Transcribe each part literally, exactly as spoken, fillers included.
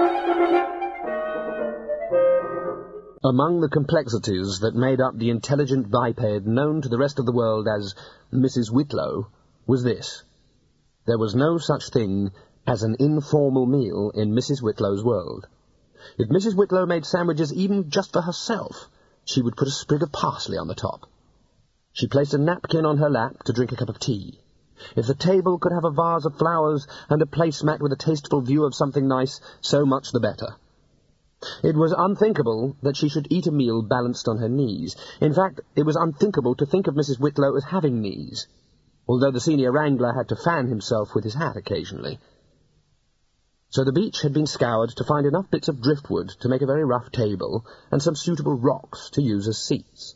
Among the complexities that made up the intelligent biped known to the rest of the world as Missus Whitlow was this. There was no such thing as an informal meal in Missus Whitlow's world. If Missus Whitlow made sandwiches even just for herself, she would put a sprig of parsley on the top. She placed a napkin on her lap to drink a cup of tea. If the table could have a vase of flowers and a placemat with a tasteful view of something nice, so much the better. It was unthinkable that she should eat a meal balanced on her knees. In fact, it was unthinkable to think of Missus Whitlow as having knees, although the senior wrangler had to fan himself with his hat occasionally. So the beach had been scoured to find enough bits of driftwood to make a very rough table, and some suitable rocks to use as seats.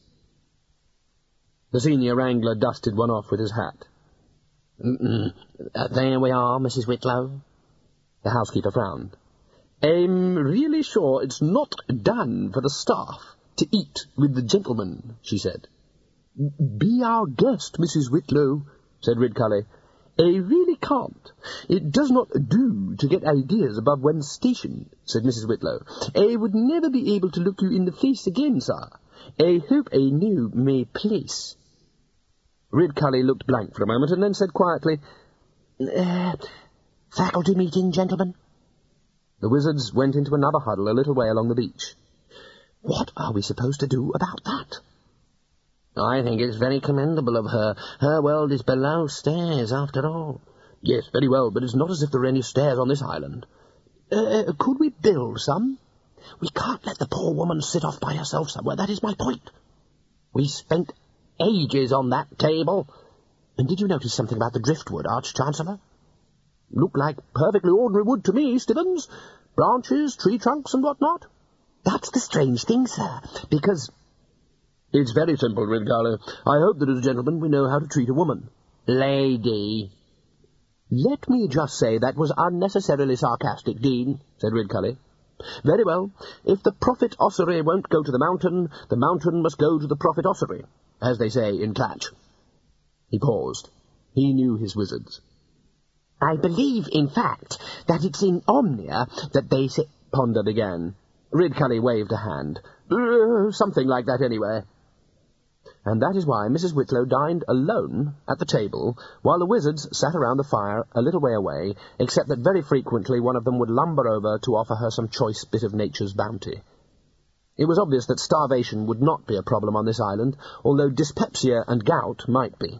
The senior wrangler dusted one off with his hat. Mm-mm. Uh, there we are, Missus Whitlow. The housekeeper frowned. I'm really sure it's not done for the staff to eat with the gentlemen, she said. Be our guest, Missus Whitlow, said Ridcully. I really can't. It does not do to get ideas above one's station, said Missus Whitlow. I would never be able to look you in the face again, sir. I hope I know my place. Ridcully looked blank for a moment and then said quietly, uh, faculty meeting, gentlemen. The wizards went into another huddle a little way along the beach. What are we supposed to do about that? I think it's very commendable of her. Her world is below stairs, after all. Yes, very well, but it's not as if there are any stairs on this island. Uh, could we build some? We can't let the poor woman sit off by herself somewhere, that is my point. We spent ages on that table. And did you notice something about the driftwood, Arch-Chancellor? Looked like perfectly ordinary wood to me, Stibbons. Branches, tree trunks, and what not. That's the strange thing, sir, because... It's very simple, Ridcully. I hope that as gentlemen we know how to treat a woman. Lady. Let me just say that was unnecessarily sarcastic, Dean, said Ridcully. Very well. If the Prophet Ossory won't go to the mountain, the mountain must go to the Prophet Ossory, as they say in Clatch. He paused. He knew his wizards. I believe, in fact, that it's in Omnia that they say... Ponder began. Ridcully waved a hand. Uh, something like that, anyway. And that is why Missus Whitlow dined alone at the table, while the wizards sat around the fire a little way away, except that very frequently one of them would lumber over to offer her some choice bit of nature's bounty. It was obvious that starvation would not be a problem on this island, although dyspepsia and gout might be.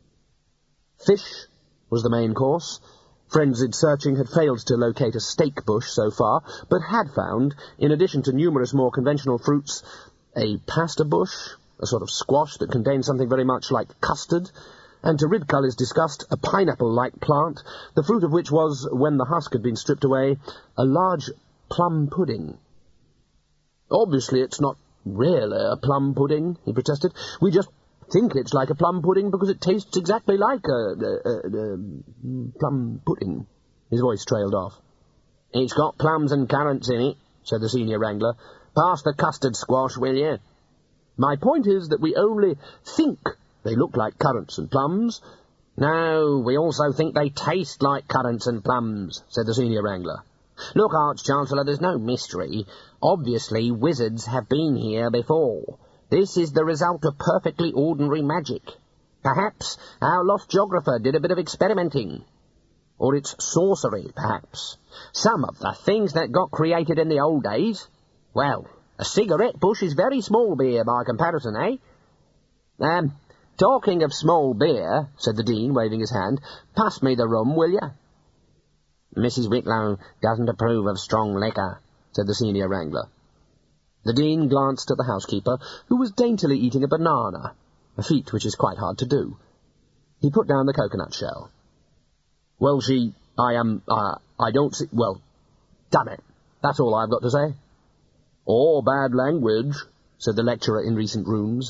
Fish was the main course. Frenzied searching had failed to locate a steak bush so far, but had found, in addition to numerous more conventional fruits, a pasta bush, a sort of squash that contained something very much like custard, and to Ridcully's disgust, a pineapple-like plant, the fruit of which was, when the husk had been stripped away, a large plum pudding. Obviously it's not really a plum pudding, he protested. We just think it's like a plum pudding because it tastes exactly like a, a, a, a plum pudding. His voice trailed off. It's got plums and currants in it, said the senior wrangler. Pass the custard squash, will you? My point is that we only think they look like currants and plums. No, we also think they taste like currants and plums, said the senior wrangler. Look, Arch-Chancellor, there's no mystery. Obviously, wizards have been here before. This is the result of perfectly ordinary magic. Perhaps our lost geographer did a bit of experimenting. Or it's sorcery, perhaps. Some of the things that got created in the old days. Well, a cigarette bush is very small beer by comparison, eh? Um, talking of small beer, said the Dean, waving his hand, pass me the rum, will you? Missus Whitlow doesn't approve of strong liquor, said the senior wrangler. The Dean glanced at the housekeeper, who was daintily eating a banana, a feat which is quite hard to do. He put down the coconut shell. Well, she... I am... Uh, I don't see... Well, damn it. That's all I've got to say. Or bad language, said the lecturer in recent rooms.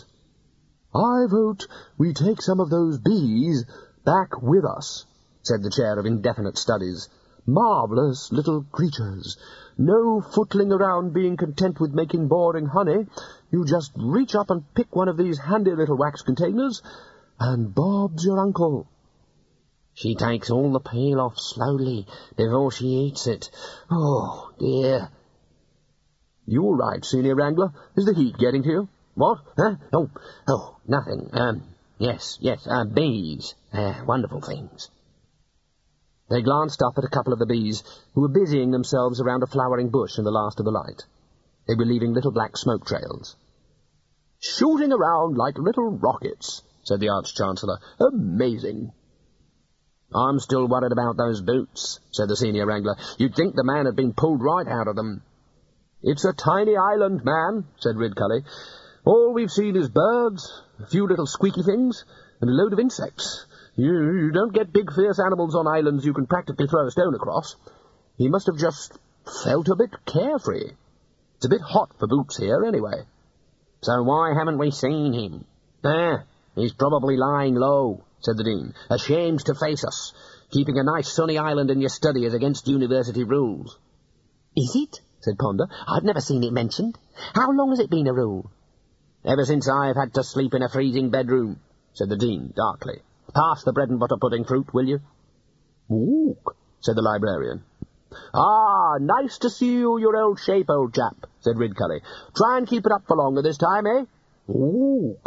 I vote we take some of those bees back with us, said the chair of indefinite studies. Marvellous little creatures. No footling around being content with making boring honey. You just reach up and pick one of these handy little wax containers, and Bob's your uncle. She takes all the peel off slowly before she eats it. Oh, dear. You all right, Senior Wrangler? Is the heat getting to you? What? Huh? Oh, oh, nothing. Um, yes, yes, uh, bees. Uh, wonderful things. They glanced up at a couple of the bees, who were busying themselves around a flowering bush in the last of the light. They were leaving little black smoke trails. Shooting around like little rockets, said the Arch-Chancellor. Amazing. I'm still worried about those boots, said the Senior Wrangler. You'd think the man had been pulled right out of them. It's a tiny island, man, said Ridcully. All we've seen is birds, a few little squeaky things, and a load of insects. You, you don't get big fierce animals on islands you can practically throw a stone across. He must have just felt a bit carefree. It's a bit hot for boots here, anyway. So why haven't we seen him? Ah, he's probably lying low, said the Dean. Ashamed to face us. Keeping a nice sunny island in your study is against university rules. Is it? Said Ponder. I've never seen it mentioned. How long has it been a rule? Ever since I've had to sleep in a freezing bedroom, said the Dean, darkly. Pass the bread-and-butter pudding fruit, will you? Ooh, said the Librarian. Ah, nice to see you, your old shape, old chap, said Ridcully. Try and keep it up for longer this time, eh? Ooh.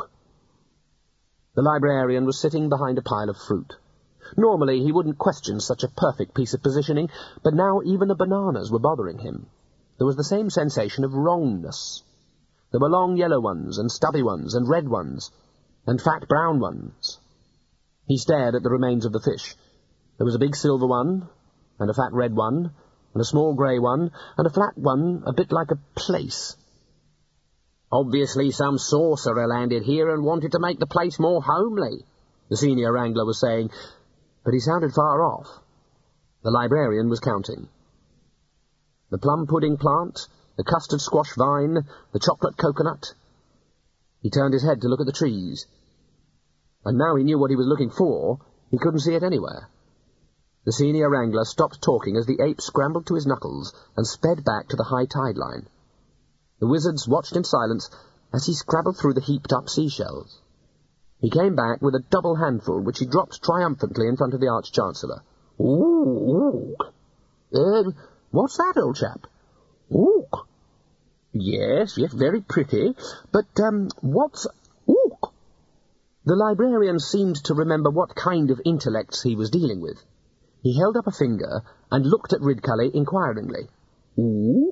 The Librarian was sitting behind a pile of fruit. Normally he wouldn't question such a perfect piece of positioning, but now even the bananas were bothering him. There was the same sensation of wrongness. There were long yellow ones, and stubby ones, and red ones, and fat brown ones. He stared at the remains of the fish. There was a big silver one, and a fat red one, and a small grey one, and a flat one a bit like a place. Obviously some sorcerer landed here and wanted to make the place more homely, the Senior Wrangler was saying, but he sounded far off. The Librarian was counting. The plum pudding plant, the custard squash vine, the chocolate coconut. He turned his head to look at the trees. And now he knew what he was looking for. He couldn't see it anywhere. The Senior Wrangler stopped talking as the ape scrambled to his knuckles and sped back to the high tide line. The wizards watched in silence as he scrabbled through the heaped-up seashells. He came back with a double handful, which he dropped triumphantly in front of the Arch-Chancellor. Ooh, ooh. Uh, what's that, old chap? Ooh. Yes, yes, very pretty. But, um, what's... Ooh. The Librarian seemed to remember what kind of intellects he was dealing with. He held up a finger and looked at Ridcully inquiringly. Ooh.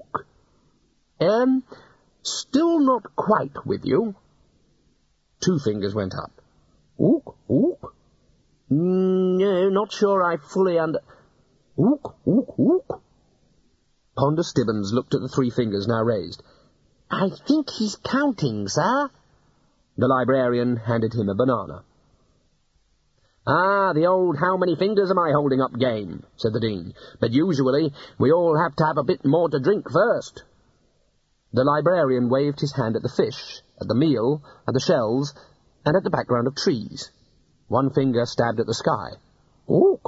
Um, still not quite with you. Two fingers went up. Ook, ook. No, not sure I fully under... Ook, ook, ook. Ponder Stibbons looked at the three fingers now raised. I think he's counting, sir. The Librarian handed him a banana. Ah, the old how many fingers am I holding up game, said the Dean. But usually we all have to have a bit more to drink first. The Librarian waved his hand at the fish, at the meal, at the shells, and at the background of trees. One finger stabbed at the sky. Oh!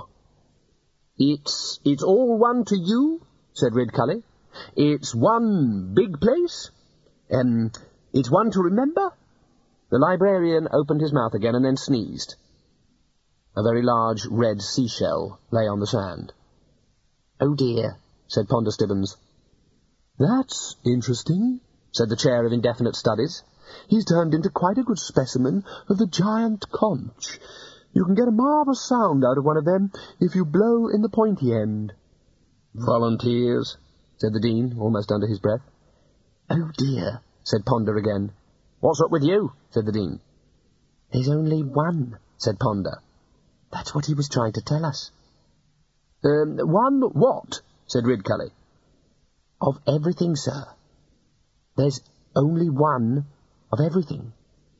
It's, it's all one to you, said Ridcully. It's one big place. Um, it's one to remember. The Librarian opened his mouth again and then sneezed. A very large red seashell lay on the sand. Oh dear, said Ponder Stibbons. That's interesting, said the Chair of Indefinite Studies. He's turned into quite a good specimen of the giant conch. You can get a marvellous sound out of one of them if you blow in the pointy end. Volunteers, said the Dean, almost under his breath. Oh dear, said Ponder again. What's up with you? Said the Dean. There's only one, said Ponder. That's what he was trying to tell us. Um, one what? Said Ridcully. Of everything, sir. There's only one of everything.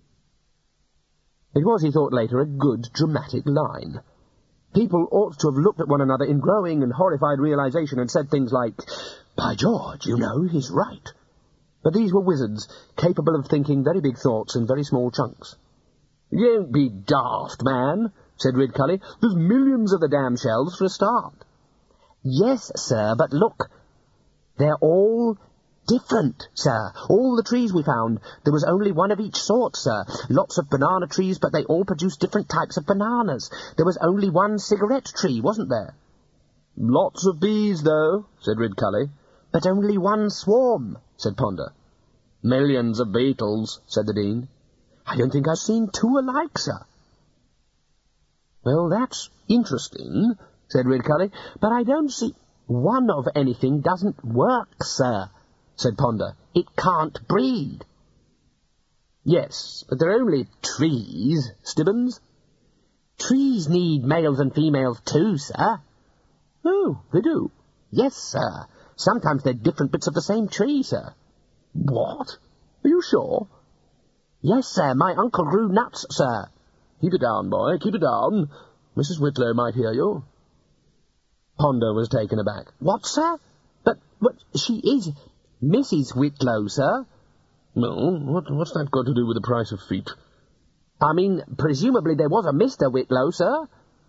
It was, he thought later, a good dramatic line. People ought to have looked at one another in growing and horrified realization and said things like, By George, you know, he's right. But these were wizards, capable of thinking very big thoughts in very small chunks. Don't be daft, man, said Ridcully. There's millions of the damn shells for a start. Yes, sir, but look, they're all different, sir. All the trees we found, there was only one of each sort, sir. Lots of banana trees, but they all produced different types of bananas. There was only one cigarette tree, wasn't there? Lots of bees, though, said Ridcully. But only one swarm, said Ponder. Millions of beetles, said the Dean. I don't think I've seen two alike, sir. Well, that's interesting, said Ridcully, but I don't see... One of anything doesn't work, sir, said Ponder. It can't breed. Yes, but they're only trees, Stibbons. Trees need males and females too, sir. Oh, they do? Yes, sir. Sometimes they're different bits of the same tree, sir. What? Are you sure? Yes, sir. My uncle grew nuts, sir. Keep it down, boy. Keep it down. Missus Whitlow might hear you. Ponder was taken aback. What, sir? But, but she is Missus Whitlow, sir. No, what, what's that got to do with the price of feet? I mean, presumably there was a Mister Whitlow, sir.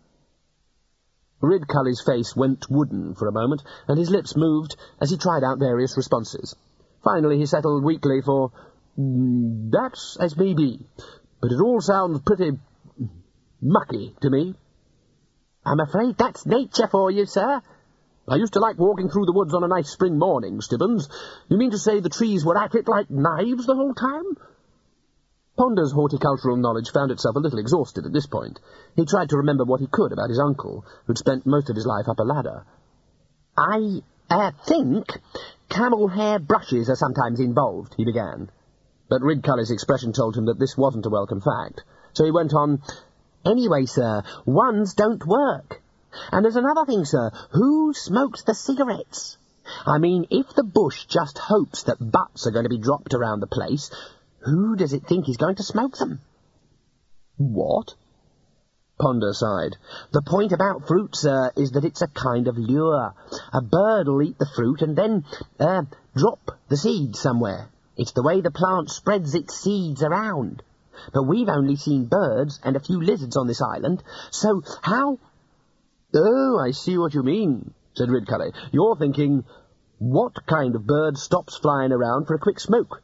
Ridcully's face went wooden for a moment, and his lips moved as he tried out various responses. Finally he settled weakly for, mm, that's as may be, but it all sounds pretty mucky to me. I'm afraid that's nature for you, sir. I used to like walking through the woods on a nice spring morning, Stibbons. You mean to say the trees were at it like knives the whole time? Ponder's horticultural knowledge found itself a little exhausted at this point. He tried to remember what he could about his uncle, who'd spent most of his life up a ladder. I, uh, think camel hair brushes are sometimes involved, he began. But Ridcully's expression told him that this wasn't a welcome fact. So he went on, Anyway, sir, ones don't work. And there's another thing, sir. Who smokes the cigarettes? I mean, if the bush just hopes that butts are going to be dropped around the place, who does it think is going to smoke them? What? Ponder sighed. The point about fruit, sir, is that it's a kind of lure. A bird'll eat the fruit and then, uh, drop the seed somewhere. It's the way the plant spreads its seeds around. But we've only seen birds and a few lizards on this island, so how... Oh, I see what you mean, said Ridcully. You're thinking, what kind of bird stops flying around for a quick smoke?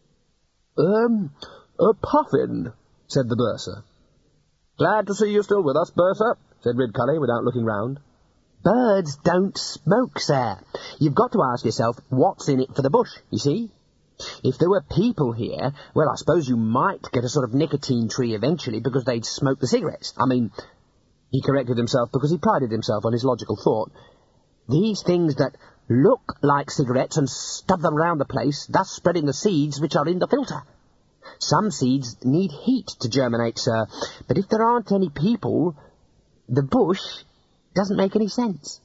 Um, a puffin, said the bursar. Glad to see you still with us, bursar, said Ridcully without looking round. Birds don't smoke, sir. You've got to ask yourself, what's in it for the bush, you see? If there were people here, well, I suppose you might get a sort of nicotine tree eventually because they'd smoke the cigarettes. I mean, he corrected himself because he prided himself on his logical thought. These things that look like cigarettes and stuff them around the place, thus spreading the seeds which are in the filter. Some seeds need heat to germinate, sir, but if there aren't any people, the bush doesn't make any sense.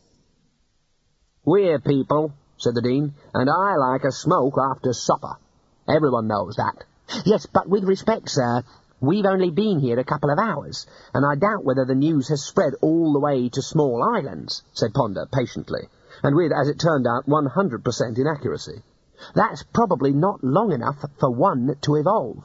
We're people, said the Dean, and I like a smoke after supper. Everyone knows that. Yes, but with respect, sir, we've only been here a couple of hours, and I doubt whether the news has spread all the way to small islands, said Ponder patiently, and with, as it turned out, one hundred percent inaccuracy. That's probably not long enough for one to evolve.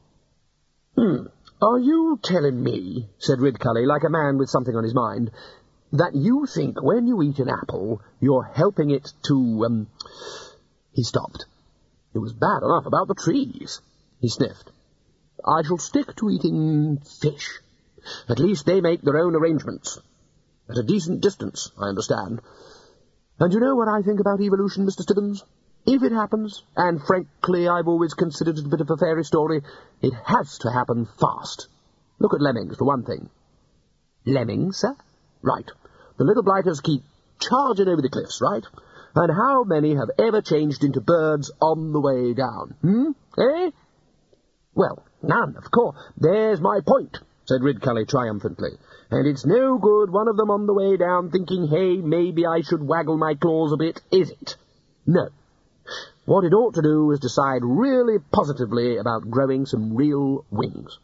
Hmm, are you telling me, said Ridcully, like a man with something on his mind, that you think when you eat an apple, you're helping it to, um... He stopped. It was bad enough about the trees. He sniffed. I shall stick to eating fish. At least they make their own arrangements. At a decent distance, I understand. And you know what I think about evolution, Mister Stibbons? If it happens, and frankly I've always considered it a bit of a fairy story, it has to happen fast. Look at lemmings, for one thing. Lemmings, sir? Right. The little blighters keep charging over the cliffs, right? And how many have ever changed into birds on the way down? Hmm? Eh? Well, none, of course. There's my point, said Ridcully triumphantly. And it's no good one of them on the way down thinking, hey, maybe I should waggle my claws a bit, is it? No. What it ought to do is decide really positively about growing some real wings.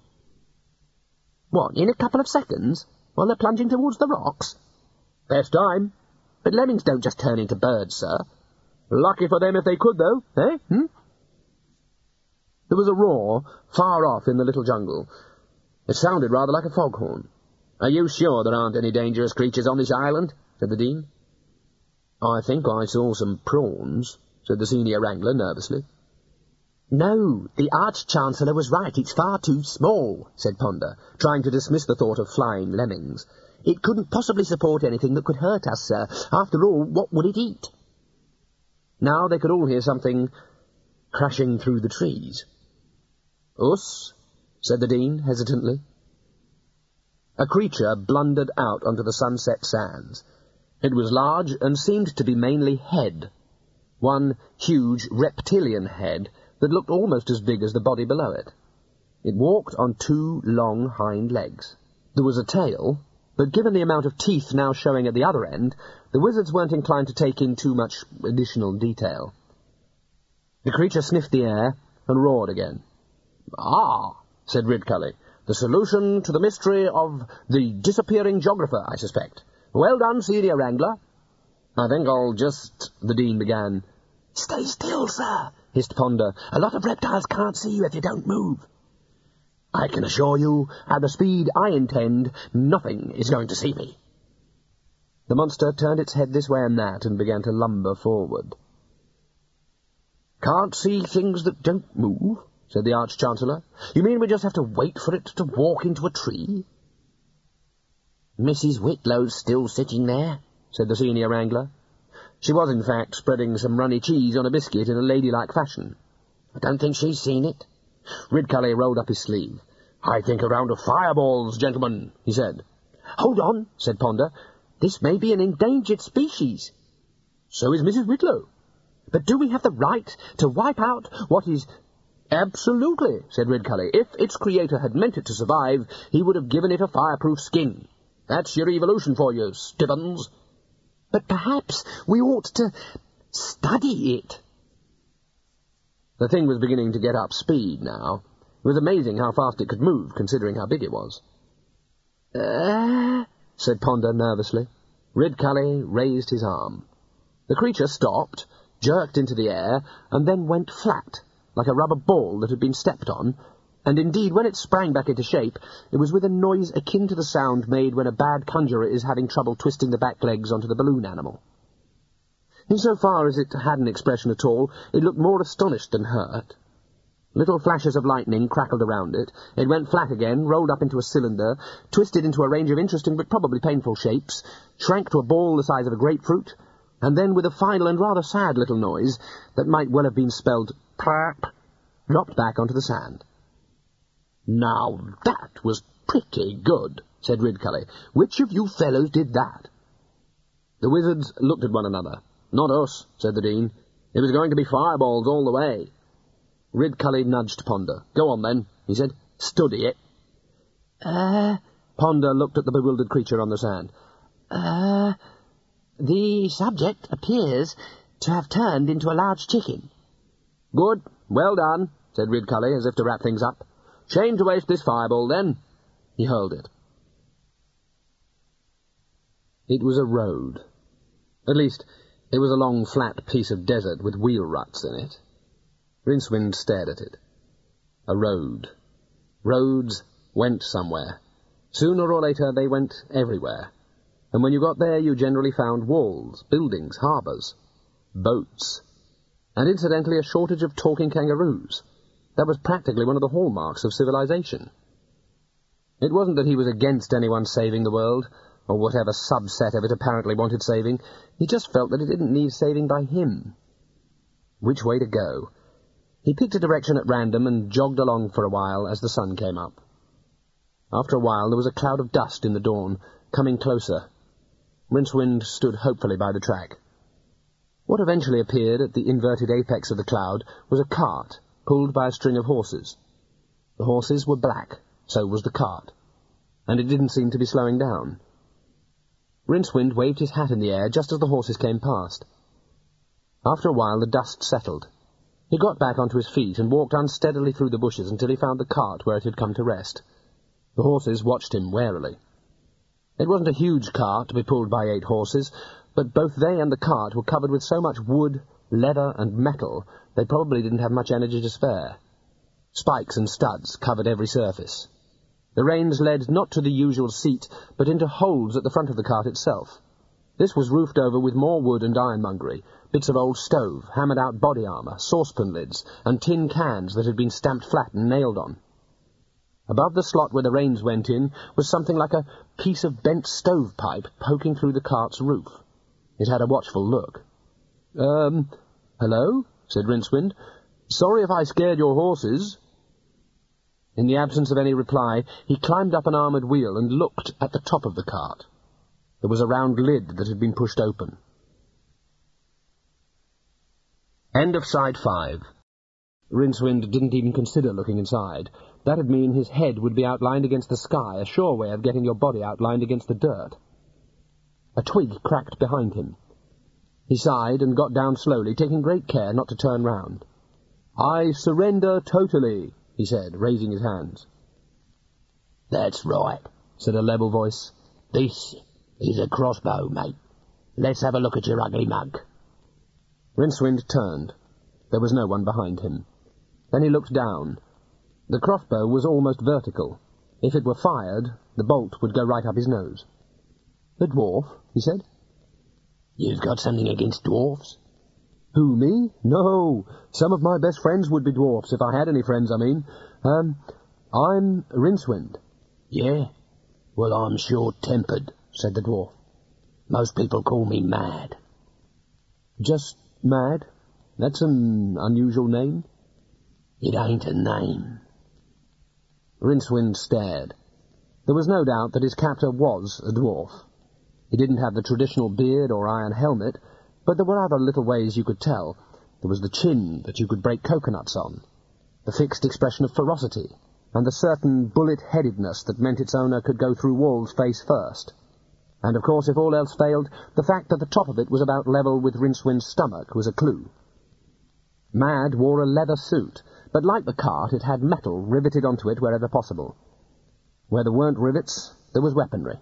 What, in a couple of seconds? While they're plunging towards the rocks? Best time. But lemmings don't just turn into birds, sir. Lucky for them if they could, though, eh? Hmm? There was a roar far off in the little jungle. It sounded rather like a foghorn. Are you sure there aren't any dangerous creatures on this island? Said the Dean. I think I saw some prawns, said the senior wrangler nervously. No, the Arch-Chancellor was right. It's far too small, said Ponder, trying to dismiss the thought of flying lemmings. It couldn't possibly support anything that could hurt us, sir. After all, what would it eat? Now they could all hear something crashing through the trees. Us, said the Dean hesitantly. A creature blundered out onto the sunset sands. It was large and seemed to be mainly head. One huge reptilian head that looked almost as big as the body below it. It walked on two long hind legs. There was a tail, but given the amount of teeth now showing at the other end, the wizards weren't inclined to take in too much additional detail. The creature sniffed the air and roared again. Ah, said Ridcully, the solution to the mystery of the disappearing geographer, I suspect. Well done, senior wrangler. I think I'll just... the Dean began. Stay still, sir, hissed Ponder. A lot of reptiles can't see you if you don't move. I can assure you, at the speed I intend, nothing is going to see me. The monster turned its head this way and that and began to lumber forward. Can't see things that don't move, said the Arch-Chancellor. You mean we just have to wait for it to walk into a tree? Missus Whitlow's still sitting there, said the senior wrangler. She was, in fact, spreading some runny cheese on a biscuit in a ladylike fashion. I don't think she's seen it. Ridcully rolled up his sleeve. I think a round of fireballs, gentlemen, he said. Hold on, said Ponder. This may be an endangered species. So is Missus Whitlow. But do we have the right to wipe out what is... Absolutely, said Ridcully. If its creator had meant it to survive, he would have given it a fireproof skin. That's your evolution for you, Stibbons. But perhaps we ought to study it. The thing was beginning to get up speed now. It was amazing how fast it could move, considering how big it was. Uh, said Ponder nervously. Ridcully raised his arm. The creature stopped, jerked into the air, and then went flat, like a rubber ball that had been stepped on, and indeed when it sprang back into shape, it was with a noise akin to the sound made when a bad conjurer is having trouble twisting the back legs onto the balloon animal. Insofar as it had an expression at all, it looked more astonished than hurt. Little flashes of lightning crackled around it. It went flat again, rolled up into a cylinder, twisted into a range of interesting but probably painful shapes, shrank to a ball the size of a grapefruit, and then, with a final and rather sad little noise that might well have been spelled plap, dropped back onto the sand. Now that was pretty good, said Ridcully. Which of you fellows did that? The wizards looked at one another. Not us, said the Dean. It was going to be fireballs all the way. Ridcully nudged Ponder. Go on, then, he said. Study it. Uh... Ponder looked at the bewildered creature on the sand. Uh... The subject appears to have turned into a large chicken. Good. Well done, said Ridcully, as if to wrap things up. Shame to waste this fireball, then. He hurled it. It was a road. At least, it was a long, flat piece of desert with wheel ruts in it. Rincewind stared at it. A road. Roads went somewhere. Sooner or later, they went everywhere. And when you got there, you generally found walls, buildings, harbours, boats, and incidentally a shortage of talking kangaroos. That was practically one of the hallmarks of civilization. It wasn't that he was against anyone saving the world, or whatever subset of it apparently wanted saving. He just felt that it didn't need saving by him. Which way to go? He picked a direction at random and jogged along for a while as the sun came up. After a while there was a cloud of dust in the dawn, coming closer. Rincewind stood hopefully by the track. What eventually appeared at the inverted apex of the cloud was a cart, pulled by a string of horses. The horses were black, so was the cart, and it didn't seem to be slowing down. Rincewind waved his hat in the air just as the horses came past. After a while the dust settled. He got back onto his feet and walked unsteadily through the bushes until he found the cart where it had come to rest. The horses watched him warily. It wasn't a huge cart to be pulled by eight horses, but both they and the cart were covered with so much wood, leather, and metal they probably didn't have much energy to spare. Spikes and studs covered every surface. The reins led not to the usual seat, but into holes at the front of the cart itself. This was roofed over with more wood and ironmongery, bits of old stove, hammered-out body armour, saucepan lids, and tin cans that had been stamped flat and nailed on. Above the slot where the reins went in was something like a piece of bent stovepipe poking through the cart's roof. It had a watchful look. Um, hello? Said Rincewind. Sorry if I scared your horses. In the absence of any reply, he climbed up an armoured wheel and looked at the top of the cart. There was a round lid that had been pushed open. End of side five. Rincewind didn't even consider looking inside. That'd mean his head would be outlined against the sky, a sure way of getting your body outlined against the dirt. A twig cracked behind him. He sighed and got down slowly, taking great care not to turn round. I surrender totally, he said, raising his hands. That's right, said a level voice. This is a crossbow, mate. Let's have a look at your ugly mug. Rincewind turned. There was no one behind him. Then he looked down. The crossbow was almost vertical. If it were fired, the bolt would go right up his nose. The dwarf, he said. You've got something against dwarfs? Who, me? No. Some of my best friends would be dwarfs, if I had any friends, I mean. Um, I'm Rincewind. Yeah? Well, I'm short-tempered, said the dwarf. Most people call me Mad. Just Mad? That's an unusual name. It ain't a name. Rincewind stared. There was no doubt that his captor was a dwarf. He didn't have the traditional beard or iron helmet, but there were other little ways you could tell. There was the chin that you could break coconuts on, the fixed expression of ferocity, and the certain bullet-headedness that meant its owner could go through walls face first. And, of course, if all else failed, the fact that the top of it was about level with Rincewind's stomach was a clue. Mad wore a leather suit, but like the cart, it had metal riveted onto it wherever possible. Where there weren't rivets, there was weaponry.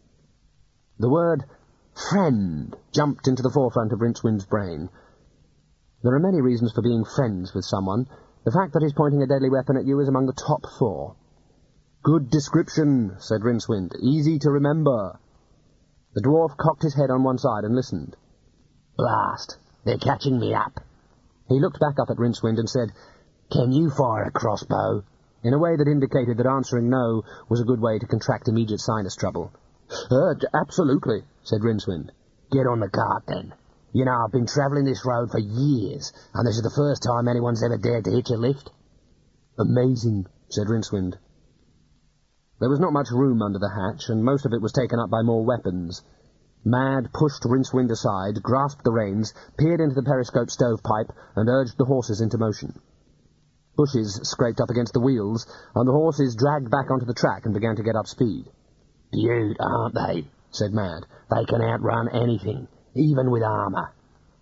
The word friend jumped into the forefront of Rincewind's brain. There are many reasons for being friends with someone. The fact that he's pointing a deadly weapon at you is among the top four. Good description, said Rincewind. Easy to remember. The dwarf cocked his head on one side and listened. Blast! They're catching me up. He looked back up at Rincewind and said, Can you fire a crossbow? In a way that indicated that answering no was a good way to contract immediate sinus trouble. Uh, absolutely, said Rincewind. Get on the cart, then. You know, I've been travelling this road for years, and this is the first time anyone's ever dared to hitch a lift. Amazing, said Rincewind. There was not much room under the hatch, and most of it was taken up by more weapons. Mad pushed Rincewind aside, grasped the reins, peered into the periscope stovepipe, and urged the horses into motion. Bushes scraped up against the wheels, and the horses dragged back onto the track and began to get up speed. Beaut, aren't they? Said Mad. They can outrun anything, even with armour.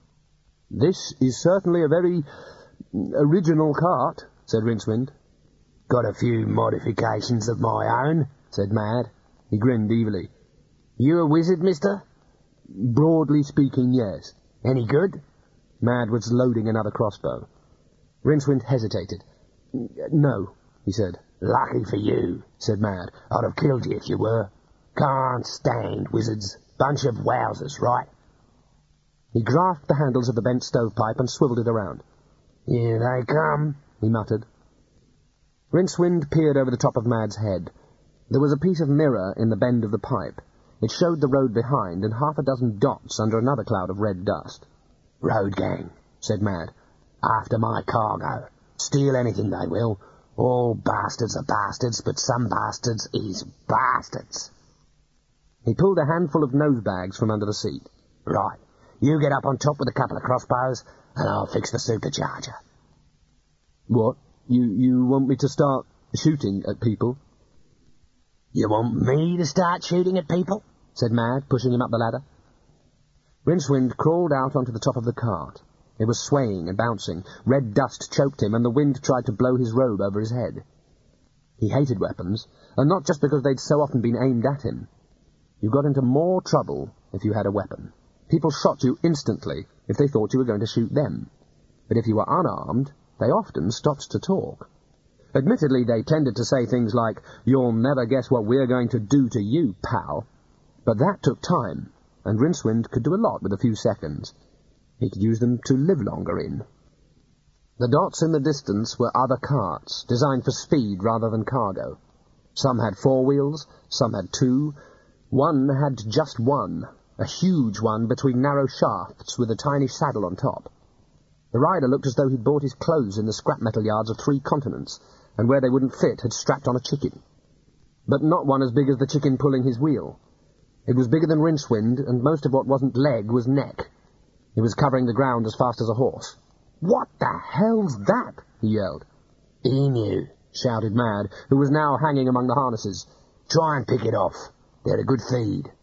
This is certainly a very original cart, said Rincewind. Got a few modifications of my own, said Mad. He grinned evilly. You a wizard, mister? Broadly speaking, yes. Any good? Mad was loading another crossbow. Rincewind hesitated. No, he said. Lucky for you, said Mad. I'd have killed you if you were. Can't stand wizards. Bunch of wowsers, right? He grasped the handles of the bent stovepipe and swiveled it around. Here they come, he muttered. Rincewind peered over the top of Mad's head. There was a piece of mirror in the bend of the pipe. It showed the road behind and half a dozen dots under another cloud of red dust. Road gang, said Mad. After my cargo. Steal anything they will. All bastards are bastards, but some bastards is bastards. He pulled a handful of nosebags from under the seat. Right, you get up on top with a couple of crossbows, and I'll fix the supercharger. What? You, you want me to start shooting at people? You want me to start shooting at people? Said Mad, pushing him up the ladder. Rincewind crawled out onto the top of the cart. It was swaying and bouncing. Red dust choked him, and the wind tried to blow his robe over his head. He hated weapons, and not just because they'd so often been aimed at him. You got into more trouble if you had a weapon. People shot you instantly if they thought you were going to shoot them. But if you were unarmed, they often stopped to talk. Admittedly, they tended to say things like, "You'll never guess what we're going to do to you, pal." But that took time, and Rincewind could do a lot with a few seconds. He could use them to live longer in. The dots in the distance were other carts, designed for speed rather than cargo. Some had four wheels, some had two. One had just one, a huge one between narrow shafts with a tiny saddle on top. The rider looked as though he'd bought his clothes in the scrap metal yards of three continents, and where they wouldn't fit had strapped on a chicken. But not one as big as the chicken pulling his wheel. It was bigger than Rincewind, and most of what wasn't leg was neck. It was covering the ground as fast as a horse. "What the hell's that?" he yelled. "Emu," shouted Mad, who was now hanging among the harnesses. "Try and pick it off. They're a good feed."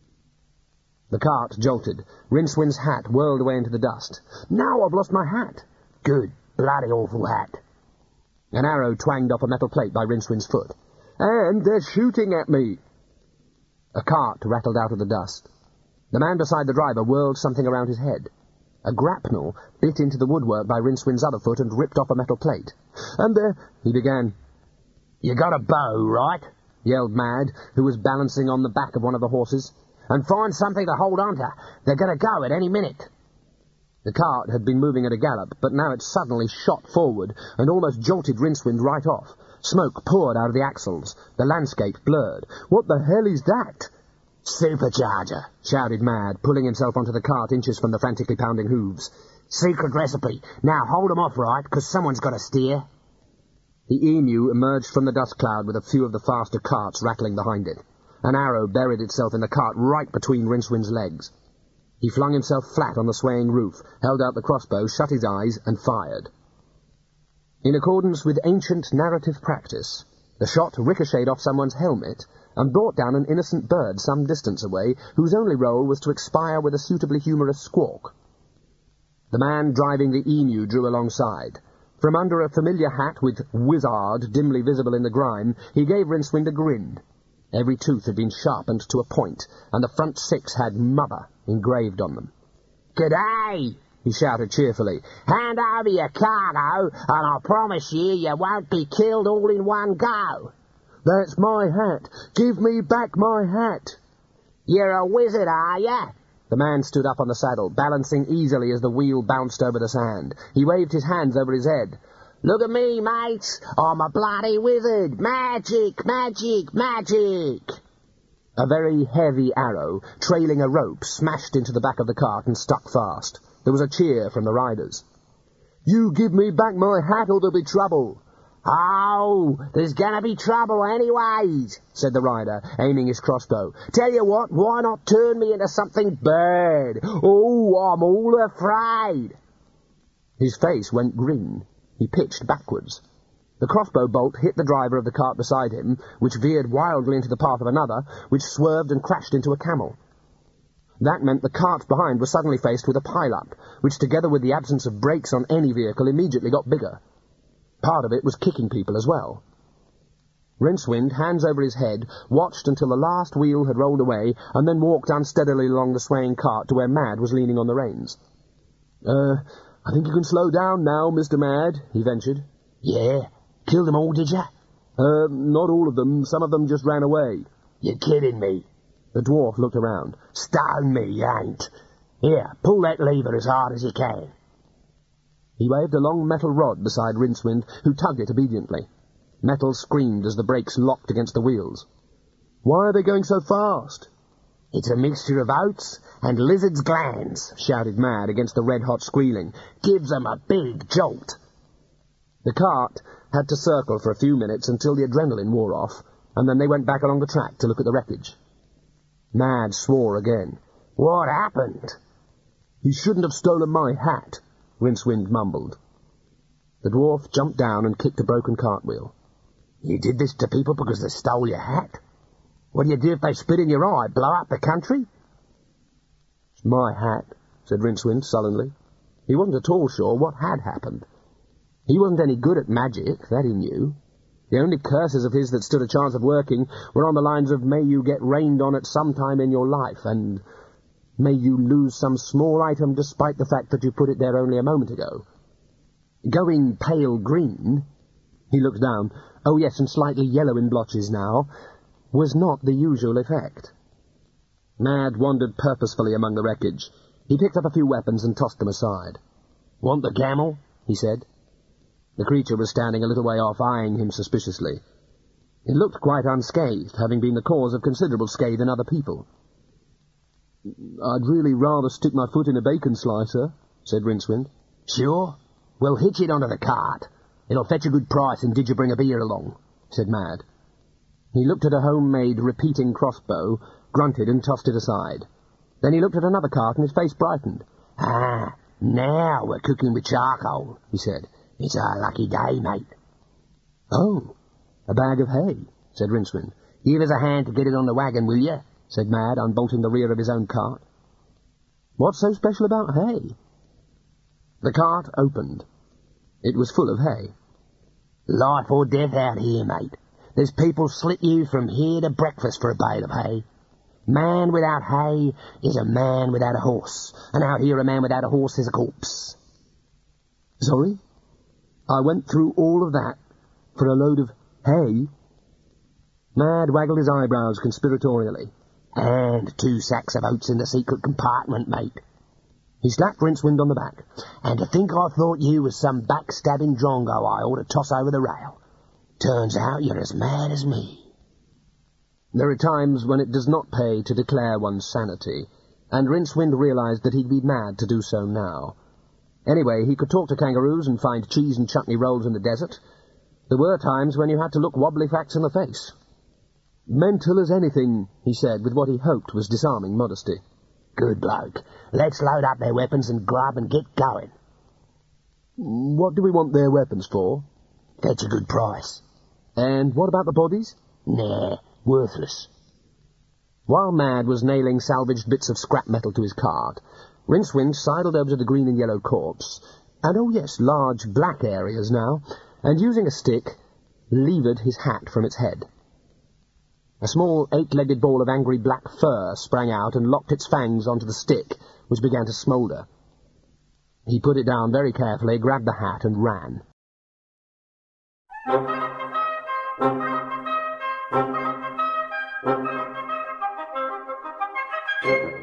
The cart jolted. Rincewind's hat whirled away into the dust. "Now I've lost my hat." "Good. Bloody awful hat." An arrow twanged off a metal plate by Rincewind's foot. "And they're shooting at me." A cart rattled out of the dust. The man beside the driver whirled something around his head. A grapnel bit into the woodwork by Rincewind's other foot and ripped off a metal plate. "And they're—" he began. "You got a bow, right?" yelled Mad, who was balancing on the back of one of the horses. "And find something to hold on to. They're going to go at any minute." The cart had been moving at a gallop, but now it suddenly shot forward and almost jolted Rincewind right off. Smoke poured out of the axles. The landscape blurred. "What the hell is that?" "Supercharger," shouted Mad, pulling himself onto the cart inches from the frantically pounding hooves. "Secret recipe. Now hold 'em off right, 'cause someone's got to steer." The Emu emerged from the dust cloud with a few of the faster carts rattling behind it. An arrow buried itself in the cart right between Rincewind's legs. He flung himself flat on the swaying roof, held out the crossbow, shut his eyes, and fired. In accordance with ancient narrative practice, the shot ricocheted off someone's helmet and brought down an innocent bird some distance away, whose only role was to expire with a suitably humorous squawk. The man driving the Emu drew alongside. From under a familiar hat with Wizard dimly visible in the grime, he gave Rincewind a grin. Every tooth had been sharpened to a point, and the front six had Mother engraved on them. "G'day!" he shouted cheerfully. "Hand over your cargo, and I promise you you won't be killed all in one go." "That's my hat. Give me back my hat." "You're a wizard, are ya?" The man stood up on the saddle, balancing easily as the wheel bounced over the sand. He waved his hands over his head. "Look at me, mates. I'm a bloody wizard. Magic, magic, magic." A very heavy arrow, trailing a rope, smashed into the back of the cart and stuck fast. There was a cheer from the riders. "You give me back my hat or there'll be trouble." "Oh, there's gonna be trouble anyways," said the rider, aiming his crossbow. "Tell you what, why not turn me into something bad? Oh, I'm all afraid." His face went green. He pitched backwards. The crossbow bolt hit the driver of the cart beside him, which veered wildly into the path of another, which swerved and crashed into a camel. That meant the cart behind was suddenly faced with a pile-up, which together with the absence of brakes on any vehicle immediately got bigger. Part of it was kicking people as well. Rincewind, hands over his head, watched until the last wheel had rolled away, and then walked unsteadily along the swaying cart to where Mad was leaning on the reins. Uh, I think you can slow down now, Mister Mad, he ventured. "Yeah? Killed them all, did ya?" Uh, not all of them. Some of them just ran away." "You're kidding me." The dwarf looked around. "Stone me, you ain't. Here, pull that lever as hard as you can." He waved a long metal rod beside Rincewind, who tugged it obediently. Metal screamed as the brakes locked against the wheels. "Why are they going so fast?" "It's a mixture of oats and lizard's glands," shouted Mad against the red-hot squealing. "Gives them a big jolt." The cart had to circle for a few minutes until the adrenaline wore off, and then they went back along the track to look at the wreckage. Mad swore again. "What happened?" "He shouldn't have stolen my hat," Rincewind mumbled. The dwarf jumped down and kicked a broken cartwheel. "You did this to people because they stole your hat? What do you do if they spit in your eye? Blow up the country?" "It's my hat," said Rincewind sullenly. He wasn't at all sure what had happened. He wasn't any good at magic, that he knew. The only curses of his that stood a chance of working were on the lines of "may you get rained on at some time in your life," and "may you lose some small item despite the fact that you put it there only a moment ago." Going pale green, he looked down, oh yes, and slightly yellow in blotches now, was not the usual effect. Mad wandered purposefully among the wreckage. He picked up a few weapons and tossed them aside. "Want the camel?" he said. The creature was standing a little way off, eyeing him suspiciously. It looked quite unscathed, having been the cause of considerable scathe in other people. "I'd really rather stick my foot in a bacon slicer," said Rincewind. "Sure? Well, hitch it onto the cart. It'll fetch a good price, and did you bring a beer along?" said Mad. He looked at a homemade repeating crossbow, grunted and tossed it aside. Then he looked at another cart and his face brightened. "Ah, now we're cooking with charcoal," he said. "It's our lucky day, mate." "Oh, a bag of hay," said Rincewind. "Give us a hand to get it on the wagon, will you?" said Mad, unbolting the rear of his own cart. "What's so special about hay?" The cart opened. It was full of hay. "Life or death out here, mate. There's people slit you from here to breakfast for a bale of hay. Man without hay is a man without a horse, and out here a man without a horse is a corpse." "Sorry? I went through all of that for a load of hay?" Mad waggled his eyebrows conspiratorially. "And two sacks of oats in the secret compartment, mate." He slapped Rincewind on the back. "And to think I thought you was some backstabbing drongo I ought to toss over the rail. Turns out you're as mad as me." There are times when it does not pay to declare one's sanity, and Rincewind realized that he'd be mad to do so now. Anyway, he could talk to kangaroos and find cheese and chutney rolls in the desert. There were times when you had to look wobbly facts in the face. "Mental as anything," he said, with what he hoped was disarming modesty. "Good bloke. Let's load up their weapons and grub and get going." "What do we want their weapons for?" "Fetch a good price." "And what about the bodies?" "Nah, worthless." While Mad was nailing salvaged bits of scrap metal to his cart, Rincewind sidled over to the green and yellow corpse, and oh yes, large black areas now, and using a stick, levered his hat from its head. A small eight-legged ball of angry black fur sprang out and locked its fangs onto the stick, which began to smoulder. He put it down very carefully, grabbed the hat, and ran. Thank you.